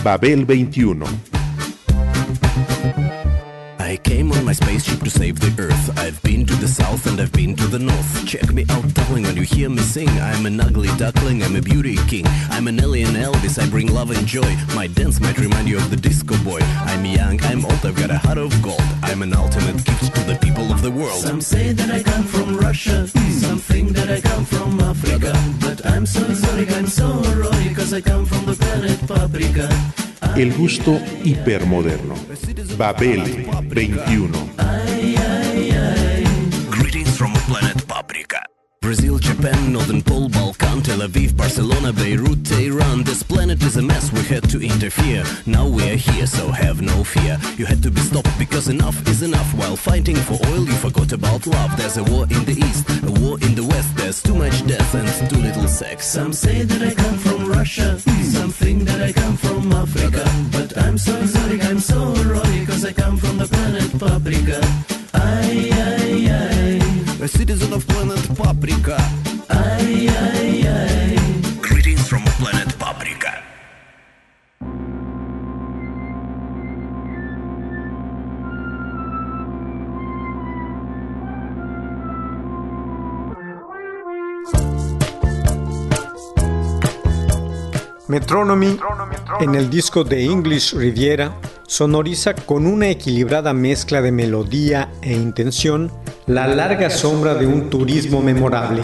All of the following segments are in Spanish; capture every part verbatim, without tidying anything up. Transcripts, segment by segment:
Babel veintiuno. I came on my spaceship to save the Earth. I've been to the south and I've been to the north. Check me out, darling, when you hear me sing. I'm an ugly duckling, I'm a beauty king. I'm an alien Elvis, I bring love and joy. My dance might remind you of the disco boy. I'm young, I'm old, I've got a heart of gold. I'm an ultimate gift to the people of the world. Some say that I come from Russia, some think that I come from Africa. But I'm so exotic, I'm so erotic, cause I come from the planet Paprika. El gusto hipermoderno. Babel veintiuno. Ay, ay, ay. Greetings from planet Paprika. Brazil, Japan, Northern Pole, Balkan, Tel Aviv, Barcelona, Beirut, Tehran. This planet is a mess, we had to interfere. Now we are here, so have no fear. You had to be stopped because enough is enough. While fighting for oil, you forgot about love. There's a war in the east, a war in the west. There's too much death and too little sex. Some say that I come from Russia, some think that I come from Africa. But I'm so exotic, I'm so erotic, cause I come from the planet Paprika. Ay, ay, ay. A citizen of planet Paprika. Ay, ay, ay. Greetings from planet Paprika. Metronomy, en el disco de English Riviera, sonoriza con una equilibrada mezcla de melodía e intención la larga sombra de un turismo memorable.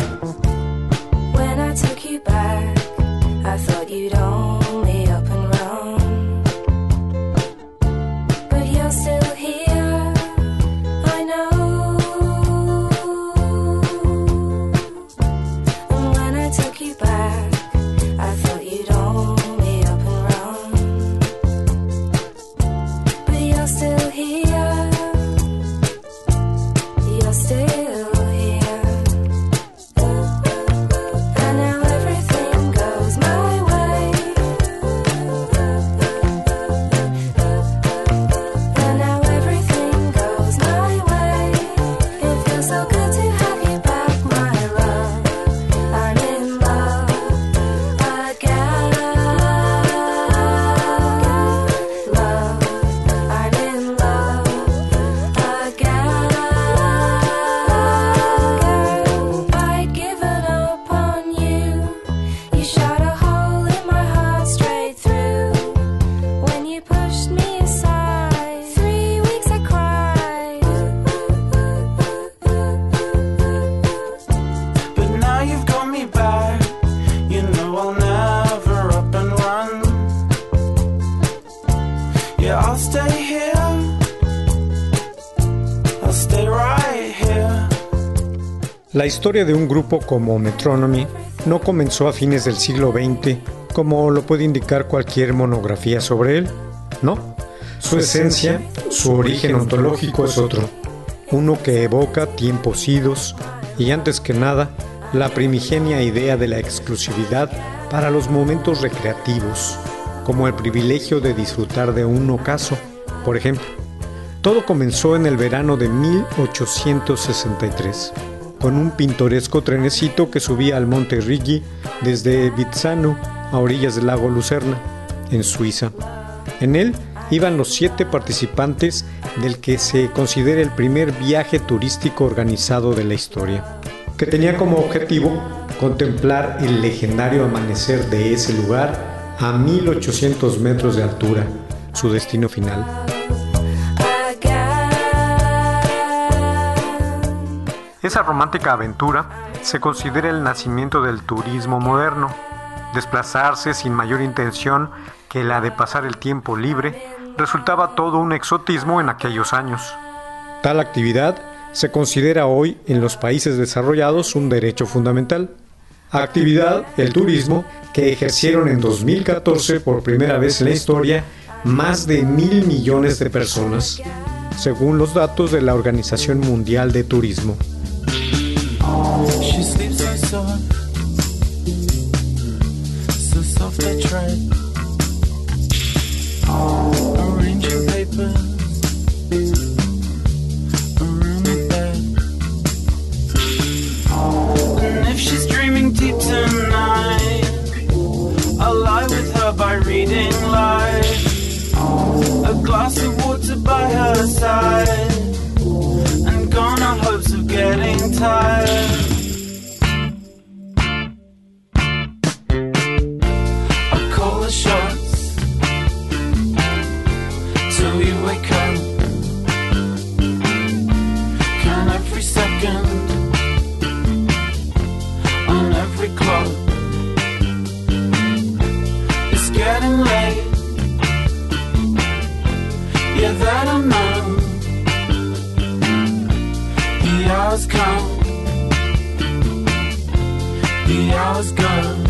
La historia de un grupo como Metronomy no comenzó a fines del siglo veinte, como lo puede indicar cualquier monografía sobre él. No, su esencia, su origen ontológico es otro, uno que evoca tiempos idos y antes que nada, la primigenia idea de la exclusividad para los momentos recreativos, como el privilegio de disfrutar de un ocaso, por ejemplo. Todo comenzó en el verano de mil ochocientos sesenta y tres. Con un pintoresco trenecito que subía al monte Rigi desde Vizzano a orillas del lago Lucerna, en Suiza. En él iban los siete participantes del que se considera el primer viaje turístico organizado de la historia, que tenía como objetivo contemplar el legendario amanecer de ese lugar a mil ochocientos metros de altura, su destino final. Esa romántica aventura se considera el nacimiento del turismo moderno, desplazarse sin mayor intención que la de pasar el tiempo libre resultaba todo un exotismo en aquellos años. Tal actividad se considera hoy en los países desarrollados un derecho fundamental. Actividad, el turismo, que ejercieron en dos mil catorce por primera vez en la historia más de mil millones de personas, según los datos de la Organización Mundial de Turismo. She sleeps so soft, so soft I tread. Arranging papers around the bed. And if she's dreaming deep tonight, I'll lie with her by reading lies. The hour's gone.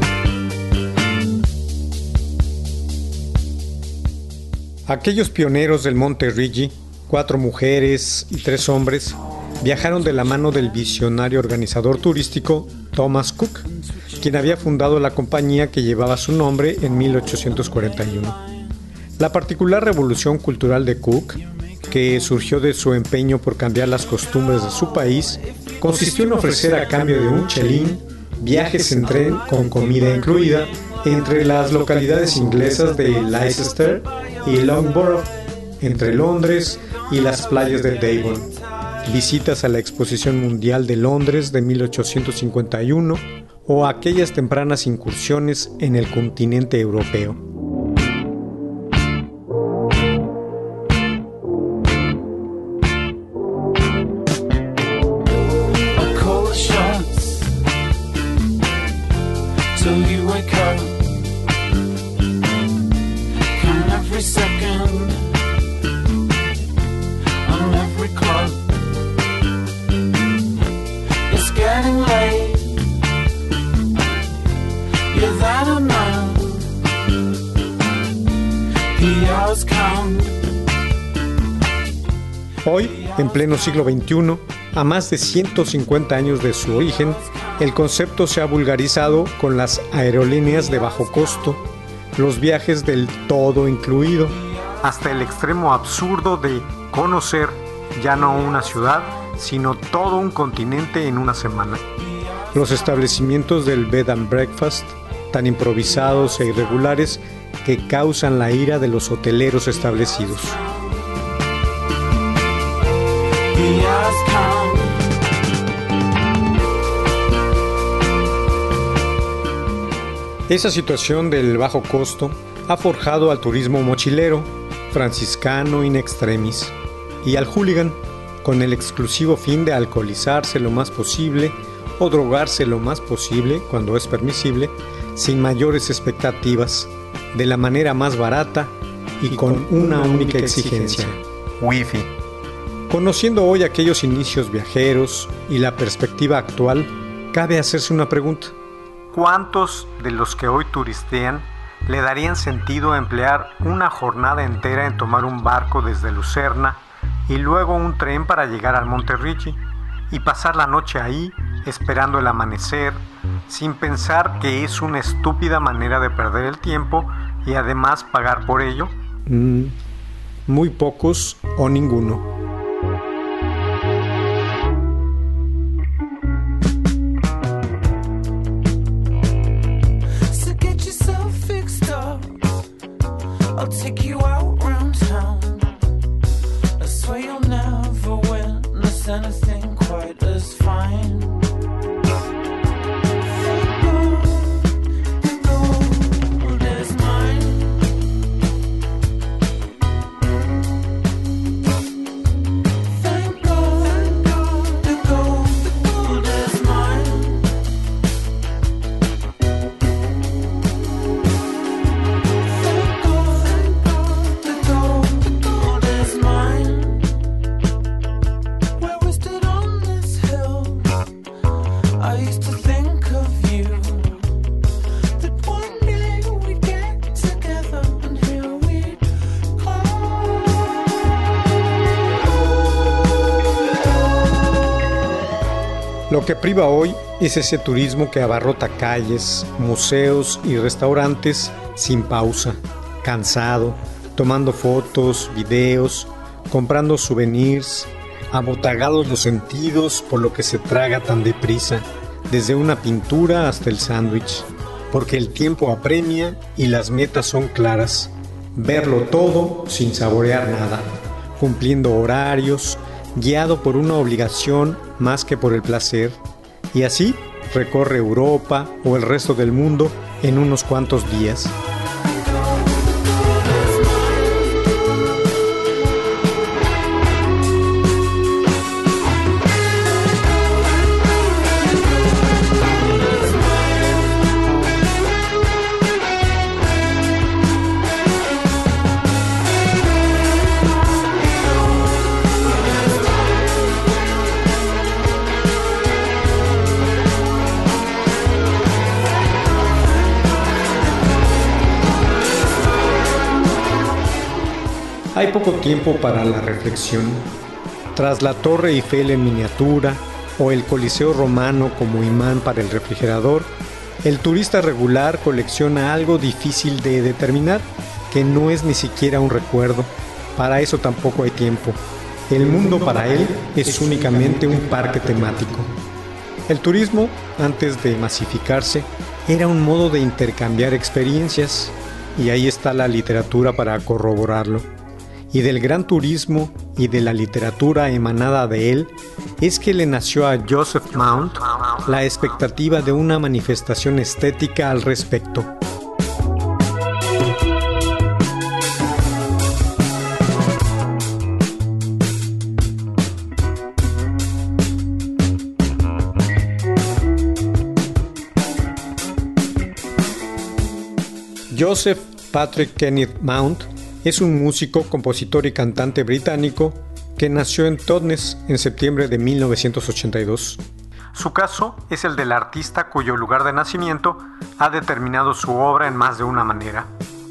Aquellos pioneros del Monte Rigi, cuatro mujeres y tres hombres, viajaron de la mano del visionario organizador turístico Thomas Cook, quien había fundado la compañía que llevaba su nombre en mil ochocientos cuarenta y uno. La particular revolución cultural de Cook, que surgió de su empeño por cambiar las costumbres de su país, consistió en ofrecer a cambio de un chelín viajes en tren con comida incluida entre las localidades inglesas de Leicester y Loughborough, entre Londres y las playas de Devon, visitas a la Exposición Mundial de Londres de mil ochocientos cincuenta y uno o aquellas tempranas incursiones en el continente europeo. Hoy, en pleno siglo veintiuno, a más de ciento cincuenta años de su origen, el concepto se ha vulgarizado con las aerolíneas de bajo costo, los viajes del todo incluido, hasta el extremo absurdo de conocer ya no una ciudad, sino todo un continente en una semana. Los establecimientos del bed and breakfast, tan improvisados e irregulares que causan la ira de los hoteleros establecidos. Esa situación del bajo costo ha forjado al turismo mochilero, franciscano in extremis, y al hooligan, con el exclusivo fin de alcoholizarse lo más posible o drogarse lo más posible, cuando es permisible, sin mayores expectativas, de la manera más barata y, y con, con una única exigencia: Wi-Fi. Conociendo hoy aquellos inicios viajeros y la perspectiva actual, cabe hacerse una pregunta. ¿Cuántos de los que hoy turistean le darían sentido a emplear una jornada entera en tomar un barco desde Lucerna y luego un tren para llegar al Monte Rigi y pasar la noche ahí esperando el amanecer, sin pensar que es una estúpida manera de perder el tiempo y además pagar por ello? Mm, muy pocos o ninguno. Lo que priva hoy es ese turismo que abarrota calles, museos y restaurantes sin pausa, cansado, tomando fotos, videos, comprando souvenirs, abotagados los sentidos por lo que se traga tan deprisa, desde una pintura hasta el sándwich, porque el tiempo apremia y las metas son claras, verlo todo sin saborear nada, cumpliendo horarios, guiado por una obligación más que por el placer, y así recorre Europa o el resto del mundo en unos cuantos días. Hay poco tiempo para la reflexión. Tras la Torre Eiffel en miniatura o el Coliseo romano como imán para el refrigerador, el turista regular colecciona algo difícil de determinar, que no es ni siquiera un recuerdo. Para eso tampoco hay tiempo. El mundo para él es únicamente un parque temático. El turismo, antes de masificarse, era un modo de intercambiar experiencias, y ahí está la literatura para corroborarlo. Y del gran turismo y de la literatura emanada de él, es que le nació a Joseph Mount la expectativa de una manifestación estética al respecto. Joseph Patrick Kenneth Mount es un músico, compositor y cantante británico que nació en Totnes en septiembre de mil novecientos ochenta y dos. Su caso es el del artista cuyo lugar de nacimiento ha determinado su obra en más de una manera.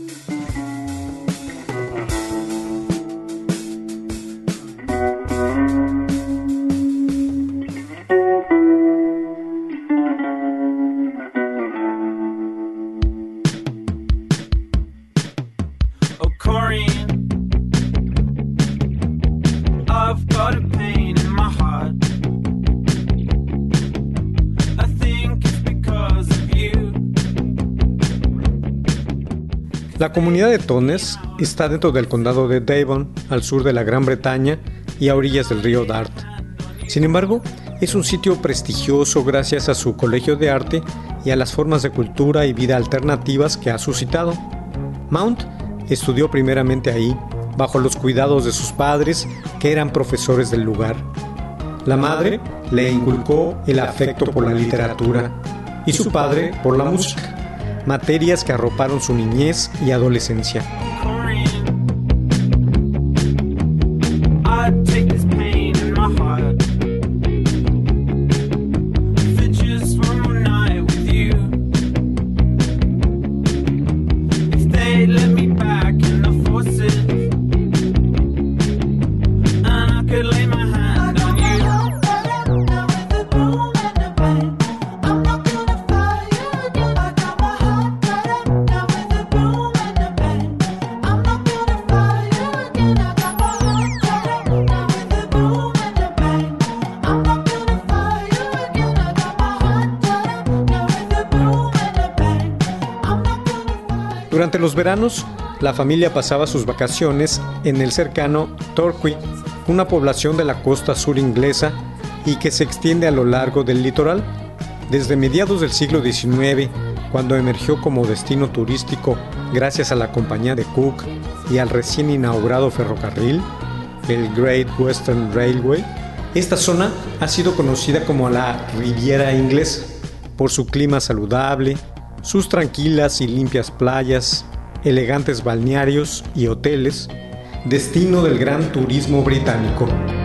La comunidad de Totnes está dentro del condado de Devon, al sur de la Gran Bretaña y a orillas del río Dart. Sin embargo, es un sitio prestigioso gracias a su colegio de arte y a las formas de cultura y vida alternativas que ha suscitado. Mount estudió primeramente ahí, bajo los cuidados de sus padres, que eran profesores del lugar. La madre le inculcó el afecto por la literatura y su padre por la música, materias que arroparon su niñez y adolescencia. Durante los veranos, la familia pasaba sus vacaciones en el cercano Torquay, una población de la costa sur inglesa y que se extiende a lo largo del litoral. Desde mediados del siglo diecinueve, cuando emergió como destino turístico gracias a la compañía de Cook y al recién inaugurado ferrocarril, el Great Western Railway, esta zona ha sido conocida como la Riviera Inglesa por su clima saludable, sus tranquilas y limpias playas, elegantes balnearios y hoteles, destino del gran turismo británico.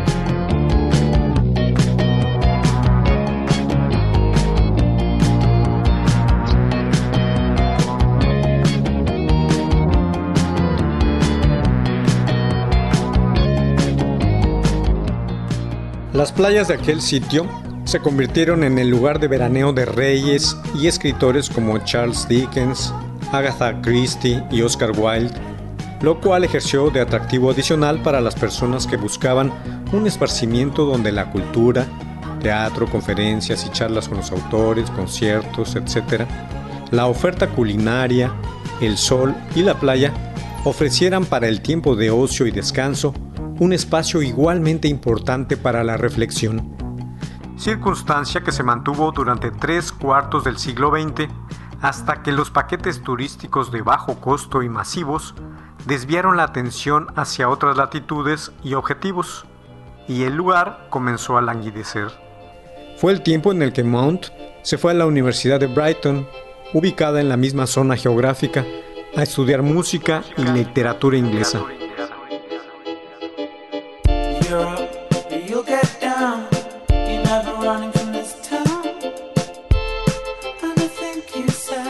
Las playas de aquel sitio se convirtieron en el lugar de veraneo de reyes y escritores como Charles Dickens, Agatha Christie y Oscar Wilde, lo cual ejerció de atractivo adicional para las personas que buscaban un esparcimiento donde la cultura, teatro, conferencias y charlas con los autores, conciertos, etcétera, la oferta culinaria, el sol y la playa ofrecieran para el tiempo de ocio y descanso un espacio igualmente importante para la reflexión. Circunstancia que se mantuvo durante tres cuartos del siglo veinte hasta que los paquetes turísticos de bajo costo y masivos desviaron la atención hacia otras latitudes y objetivos, y el lugar comenzó a languidecer. Fue el tiempo en el que Mount se fue a la Universidad de Brighton, ubicada en la misma zona geográfica, a estudiar música y literatura inglesa.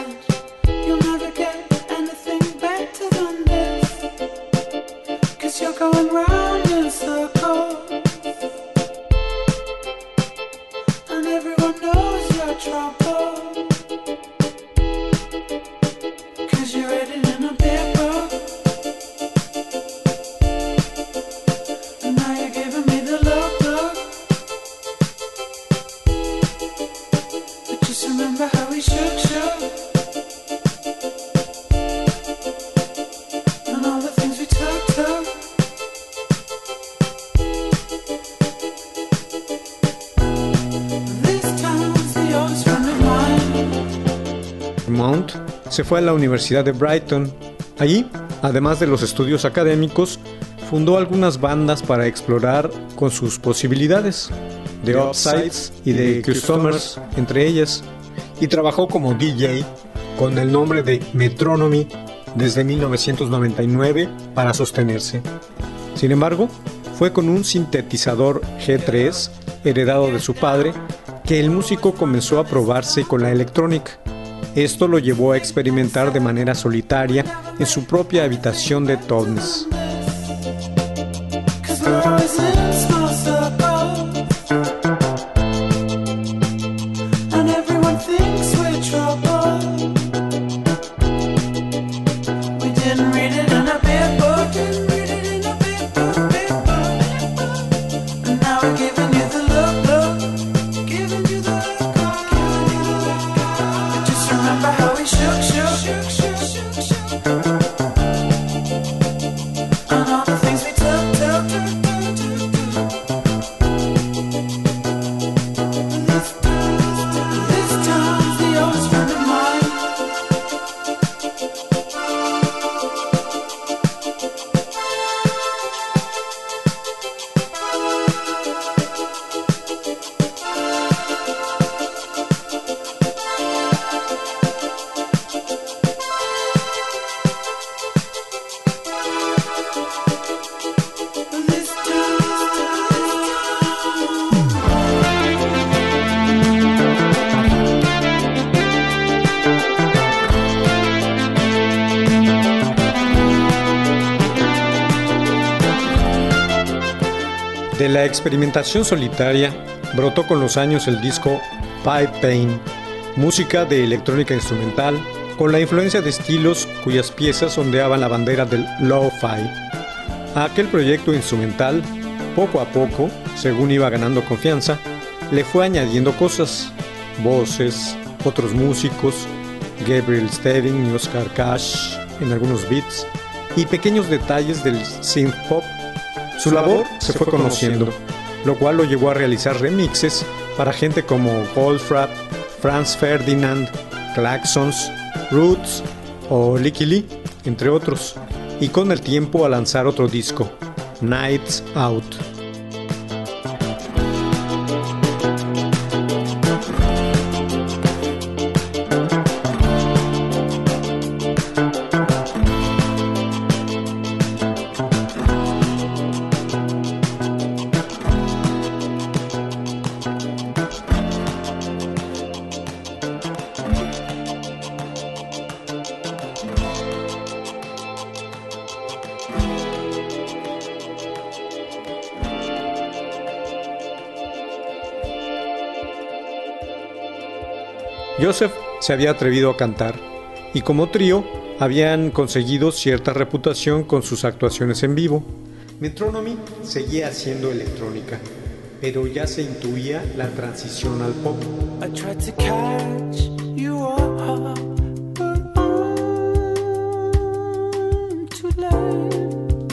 You'll Just remember how we shook, shook, and all the things we took, took. This town's the oldest friend of mine. Mount se fue a la Universidad de Brighton. Allí, además de los estudios académicos, fundó algunas bandas para explorar con sus posibilidades, The Upsides y The Customers, entre ellas, y trabajó como D J con el nombre de Metronomy desde mil novecientos noventa y nueve para sostenerse. Sin embargo, fue con un sintetizador G tres, heredado de su padre, que el músico comenzó a probarse con la electrónica. Esto lo llevó a experimentar de manera solitaria en su propia habitación de Totnes. Cause we're always in small circles, and everyone thinks we're trouble. We didn't read it in a big book, didn't read it in a big book, big book. And now we're giving you the look, look, giving you the look, giving you the look. But just remember how we shook, shook, shook, shook, shook, shook. And all the things we took, took, took. De la experimentación solitaria, brotó con los años el disco Pipe Pain, música de electrónica instrumental, con la influencia de estilos cuyas piezas ondeaban la bandera del lo-fi. A aquel proyecto instrumental, poco a poco, según iba ganando confianza, le fue añadiendo cosas, voces, otros músicos, Gabriel Stevin y Oscar Cash en algunos beats, y pequeños detalles del synth pop. Su labor se fue conociendo, lo cual lo llevó a realizar remixes para gente como Goldfrapp, Franz Ferdinand, Klaxons, Roots o Licky Lee, entre otros, y con el tiempo a lanzar otro disco, Nights Out. Joseph se había atrevido a cantar, y como trío habían conseguido cierta reputación con sus actuaciones en vivo. Metronomy seguía haciendo electrónica, pero ya se intuía la transición al pop. I tried to catch you up, but I'm too late.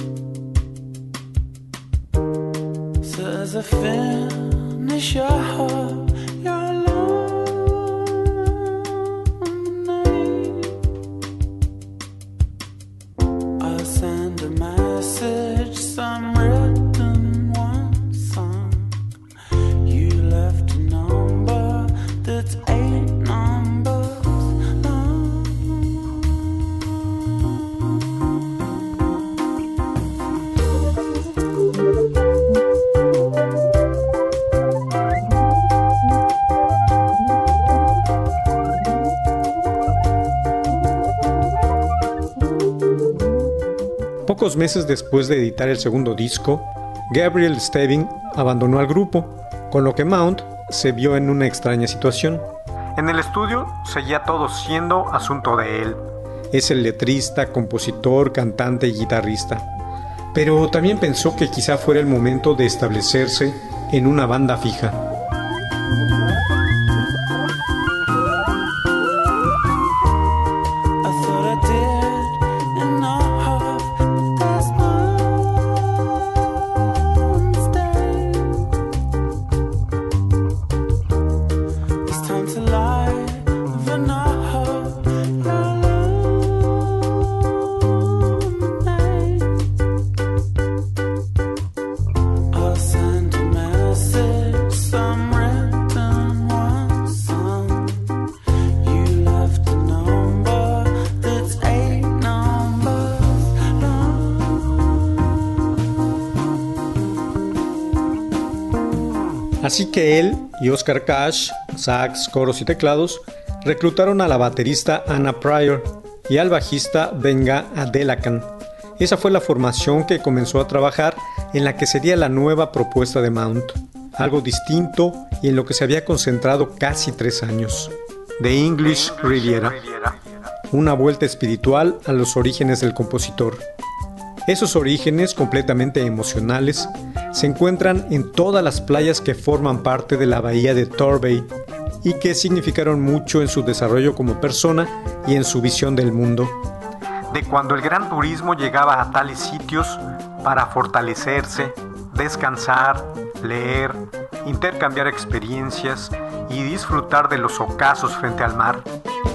So as I finish your heart, your lemonade, I'll send a message, some written, one song. You left a number that's eight numbers long. Pocos meses después de editar el segundo disco, Gabriel Stevin abandonó al grupo, con lo que Mount se vio en una extraña situación. En el estudio seguía todo siendo asunto de él. Es el letrista, compositor, cantante y guitarrista. Pero también pensó que quizá fuera el momento de establecerse en una banda fija. Así que él y Oscar Cash, sax, coros y teclados, reclutaron a la baterista Anna Pryor y al bajista Benga Adelakan. Esa fue la formación que comenzó a trabajar en la que sería la nueva propuesta de Mount, algo distinto y en lo que se había concentrado casi tres años. The English Riviera, una vuelta espiritual a los orígenes del compositor. Esos orígenes completamente emocionales se encuentran en todas las playas que forman parte de la bahía de Torbay y que significaron mucho en su desarrollo como persona y en su visión del mundo. De cuando el gran turismo llegaba a tales sitios para fortalecerse, descansar, leer, intercambiar experiencias y disfrutar de los ocasos frente al mar.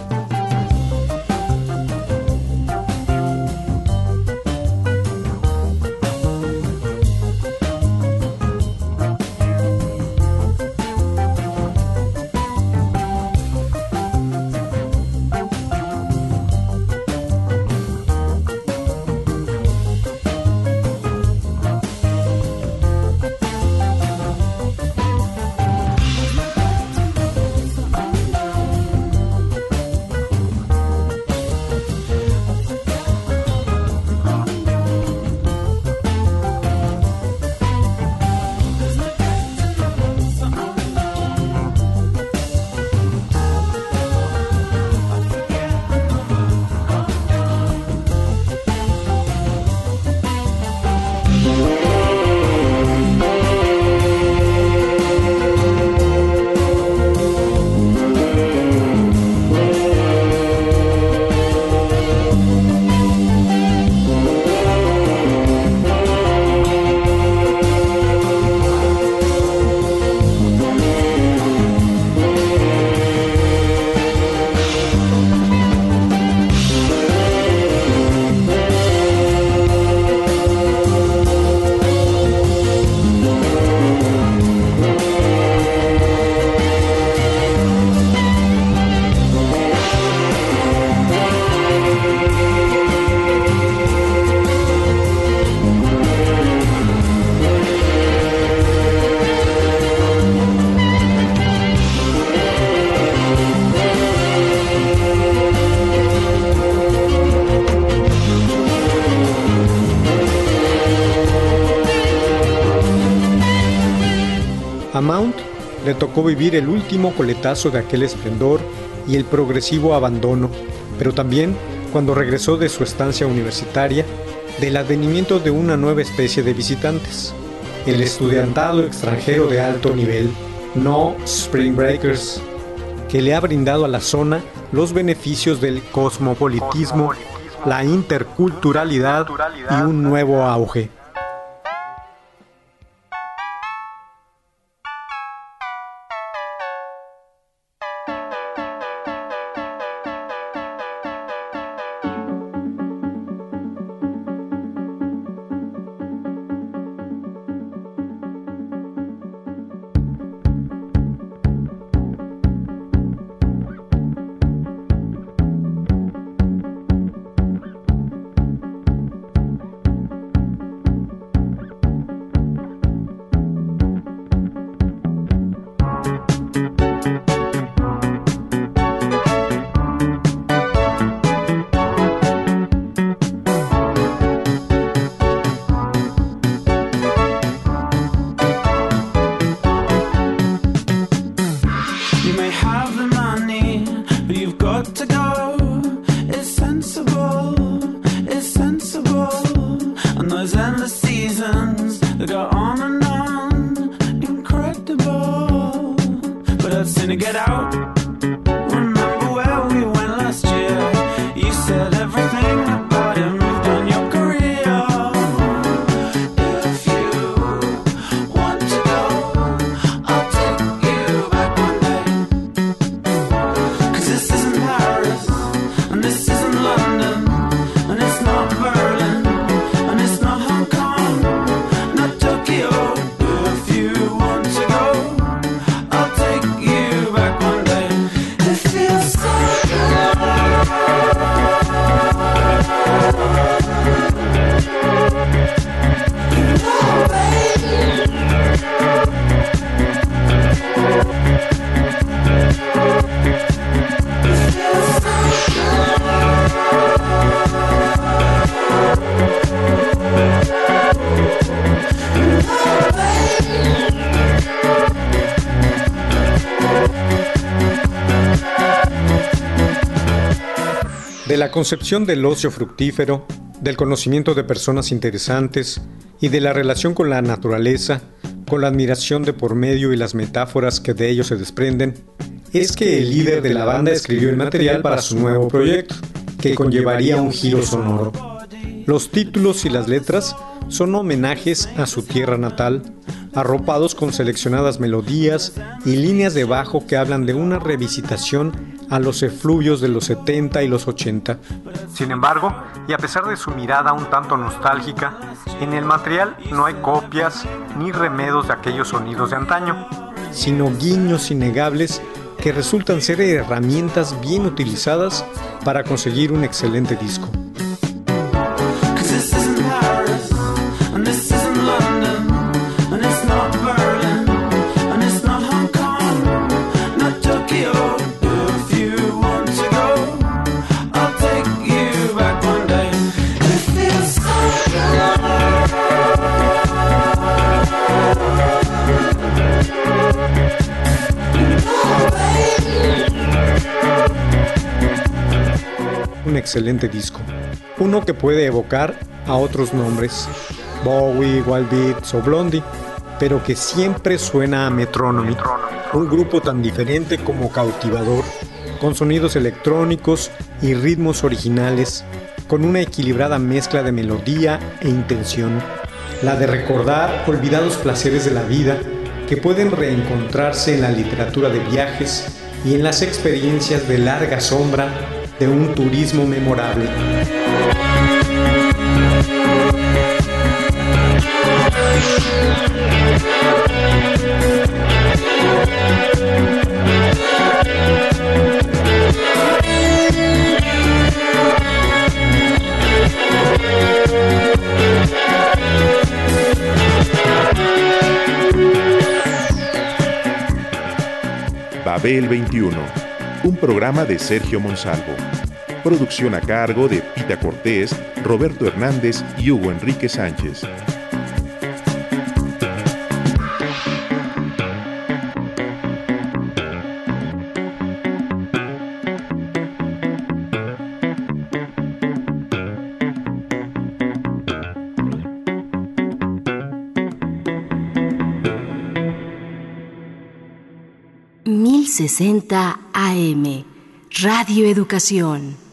A Mount le tocó vivir el último coletazo de aquel esplendor y el progresivo abandono, pero también, cuando regresó de su estancia universitaria, del advenimiento de una nueva especie de visitantes, el estudiantado extranjero de alto nivel, no Spring Breakers, que le ha brindado a la zona los beneficios del cosmopolitismo, la interculturalidad y un nuevo auge. De la concepción del ocio fructífero, del conocimiento de personas interesantes y de la relación con la naturaleza, con la admiración de por medio y las metáforas que de ello se desprenden, es que el líder de la banda escribió el material para su nuevo proyecto, que conllevaría un giro sonoro. Los títulos y las letras son homenajes a su tierra natal, arropados con seleccionadas melodías y líneas de bajo que hablan de una revisitación a los efluvios de los setenta y los ochenta. Sin embargo, y a pesar de su mirada un tanto nostálgica, en el material no hay copias ni remedos de aquellos sonidos de antaño, sino guiños innegables que resultan ser herramientas bien utilizadas para conseguir un excelente disco. Un excelente disco, uno que puede evocar a otros nombres, Bowie, Wild Beats o Blondie, pero que siempre suena a Metronomy, un grupo tan diferente como cautivador, con sonidos electrónicos y ritmos originales, con una equilibrada mezcla de melodía e intención, la de recordar olvidados placeres de la vida que pueden reencontrarse en la literatura de viajes y en las experiencias de larga sombra de un turismo memorable. Babel veintiuno, un programa de Sergio Monsalvo. Producción a cargo de Pita Cortés, Roberto Hernández y Hugo Enrique Sánchez. mil sesenta A M, Radio Educación.